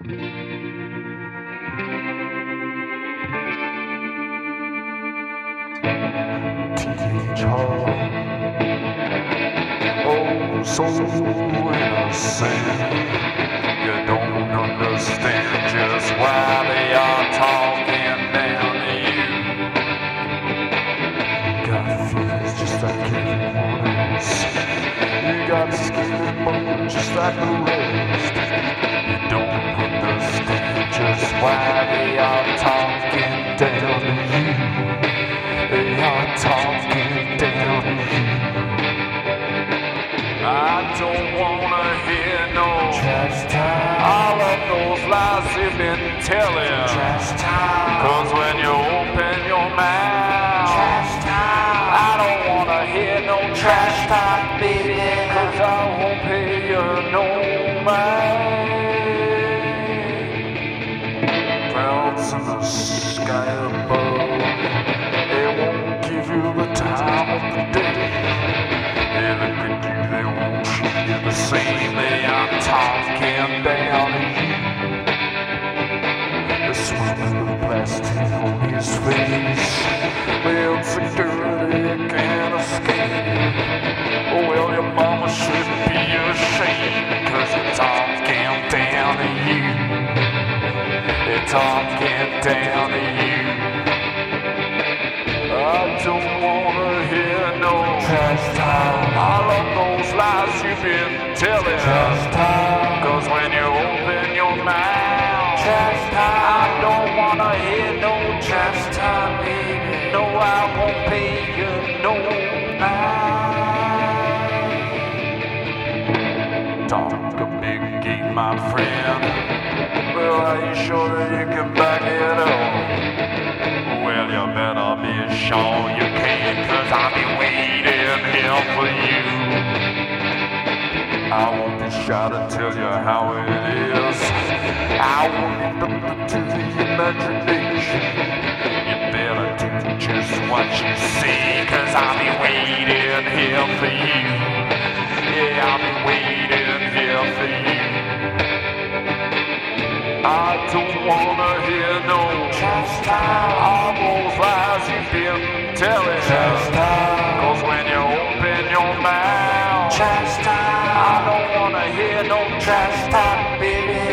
Teenage heart, oh so innocent. You don't understand just why they are talking down to you. You got feelings just like everyone else. You got skin and bone just like the rest. You don't understand just why they are talking down to you. They are talking down to you. I don't wanna hear no trash time. All of those lies you've been telling. Trash time. 'Cause when you open your mouth, trash time. I don't wanna hear no trash time, baby. 'Cause I won't pay you no mind. Clouds in the sky above, they won't give you the time of the day. They look at you, they won't treat you the same. They are talking down to you. The smiling of plastic on his face. Well, security can't escape. Oh, well, your mama should be ashamed, 'cause it's talking down to you. It's talking down to you. I don't wanna hear no trash time. All of those lies you've been telling. Trash time. 'Cause when you open your mouth, trash time. I don't wanna hear no trash time, baby. No, I won't pay you no mind. Talk a big game, my friend. Well, are you sure that you can back it up? Well, you better be sure you can, 'cause I'll be waiting here for you. I won't be shy to tell you how it is. I won't be looking to the imagination. You better do just what you say, 'cause I'll be waiting here for you. Yeah, I'll be waiting here for you. I don't wanna hear no trash time. All those lies you've been telling. Trash time. 'Cause when you open your mouth, trash time. I don't wanna hear no trash time, baby.